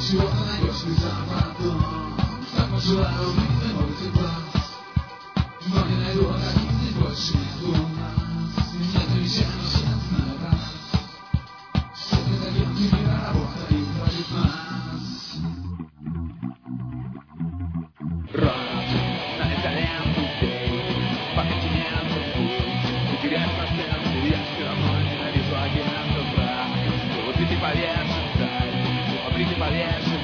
чего-то найдешь ты за потом. Так пожелаю много тепла, но не найду, а таких здесь больше нет у нас. Нет вещей, но всем знаю. Все методики мира работают против нас. Раз на изоленту здесь, по континенту путь, потерять проценты, я все равно ненавижу агентов, брат. Вот и ты повешен, дай, вот и ты повешен.